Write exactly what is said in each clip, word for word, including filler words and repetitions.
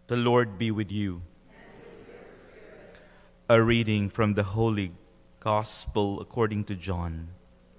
The Lord be with you. A reading from the Holy Gospel according to John.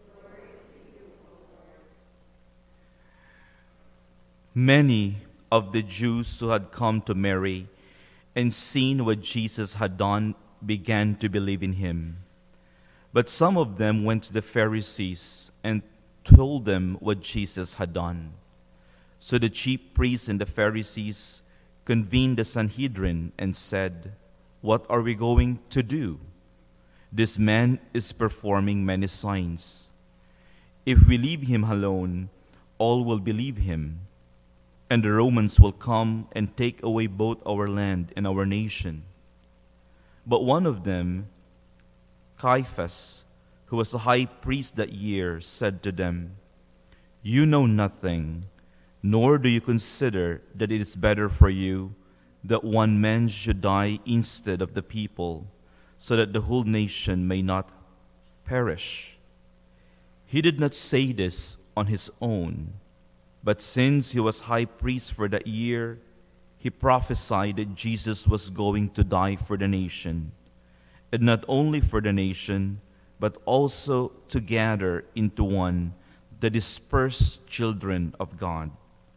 Many of the Jews who had come to Mary and seen what Jesus had done began to believe in him. But some of them went to the Pharisees and told them what Jesus had done. So the chief priests and the Pharisees convened the Sanhedrin and said, "What are we going to do? This man is performing many signs. If we leave him alone, all will believe him, and the Romans will come and take away both our land and our nation." But one of them, Caiaphas, who was a high priest that year, said to them, "You know nothing, nor do you consider that it is better for you that one man should die instead of the people, so that the whole nation may not perish." He did not say this on his own, but since he was high priest for that year, he prophesied that Jesus was going to die for the nation, and not only for the nation, but also to gather into one the dispersed children of God.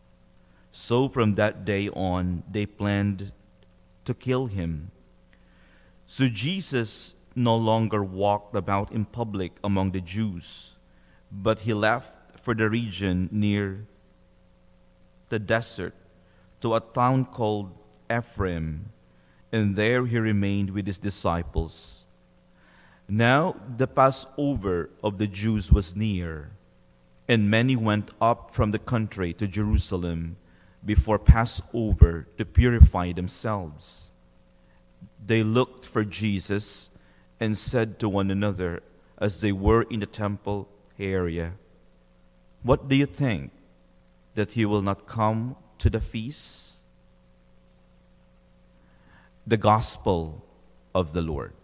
So from that day on, they planned to kill him. So Jesus no longer walked about in public among the Jews, but he left for the region near the desert to a town called Ephraim, and there he remained with his disciples. Now the Passover of the Jews was near, and many went up from the country to Jerusalem before Passover to purify themselves. They looked for Jesus and said to one another as they were in the temple area, "What do you think, that he will not come to the feast?" The Gospel of the Lord.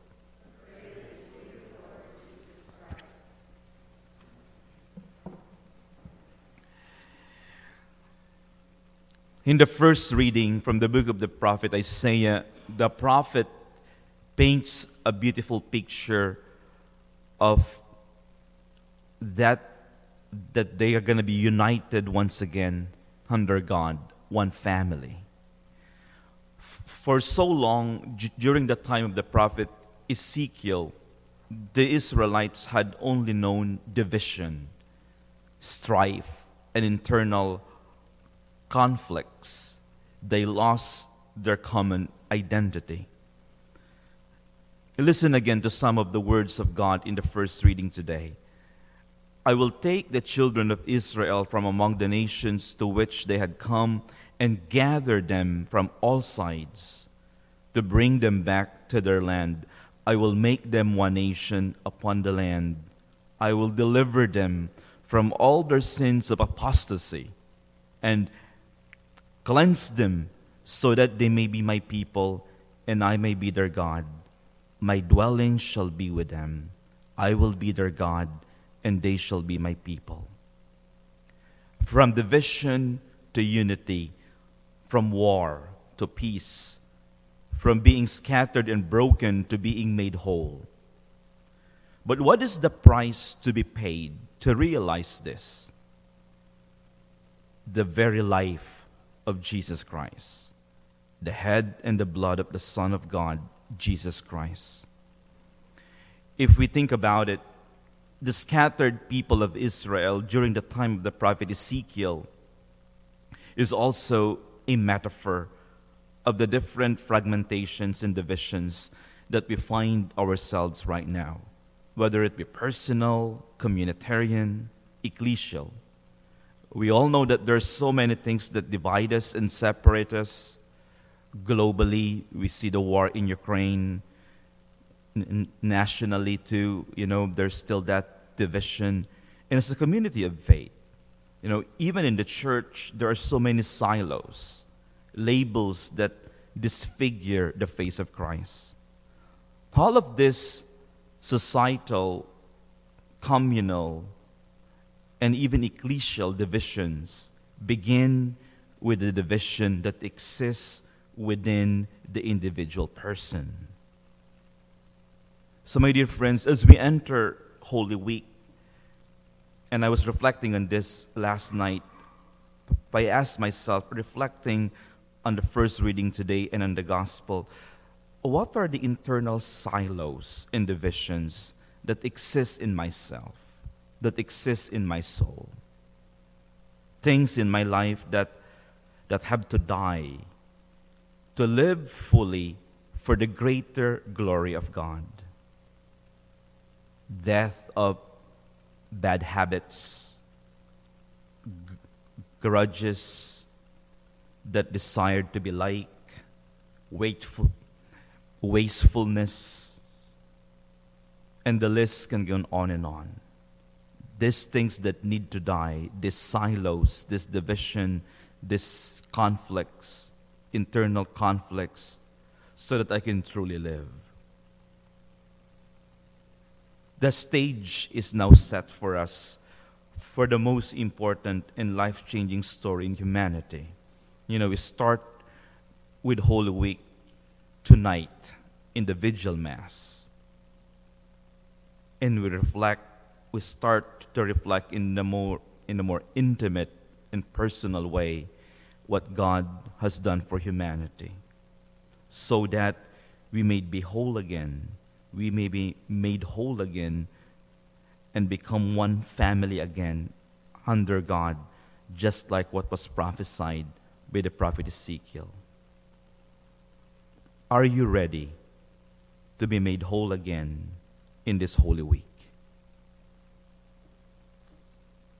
In the first reading from the book of the prophet Isaiah, the prophet paints a beautiful picture of that that they are going to be united once again under God, one family. F- For so long, d- during the time of the prophet Ezekiel, the Israelites had only known division, strife, and internal conflicts. They lost their common identity. Listen again to some of the words of God in the first reading today. "I will take the children of Israel from among the nations to which they had come and gather them from all sides to bring them back to their land. I will make them one nation upon the land. I will deliver them from all their sins of apostasy and cleanse them so that they may be my people and I may be their God. My dwelling shall be with them. I will be their God and they shall be my people." From division to unity, from war to peace, from being scattered and broken to being made whole. But what is the price to be paid to realize this? The very life of Jesus Christ, the head and the blood of the Son of God, Jesus Christ. If we think about it, the scattered people of Israel during the time of the prophet Ezekiel is also a metaphor of the different fragmentations and divisions that we find ourselves right now, whether it be personal, communitarian, ecclesial. We all know that there's so many things that divide us and separate us. Globally, we see the war in Ukraine. N- nationally, too, you know, there's still that division. And as a community of faith, you know, even in the church, there are so many silos, labels that disfigure the face of Christ. All of this societal, communal, and even ecclesial divisions begin with the division that exists within the individual person. So, my dear friends, as we enter Holy Week, and I was reflecting on this last night, I asked myself, reflecting on the first reading today and on the Gospel, what are the internal silos and divisions that exist in myself, that exist in my soul? Things in my life that, that have to die to live fully for the greater glory of God. Death of bad habits, g- grudges that desired to be like, wasteful, wastefulness, and the list can go on and on. These things that need to die, these silos, this division, these conflicts, internal conflicts, so that I can truly live. The stage is now set for us for the most important and life-changing story in humanity. You know, we start with Holy Week tonight in the Vigil Mass. And we reflect, we start to reflect in the more in a more intimate and personal way what God has done for humanity, so that we may be whole again. We may be made whole again and become one family again under God, just like what was prophesied by the prophet Ezekiel. Are you ready to be made whole again in this Holy Week?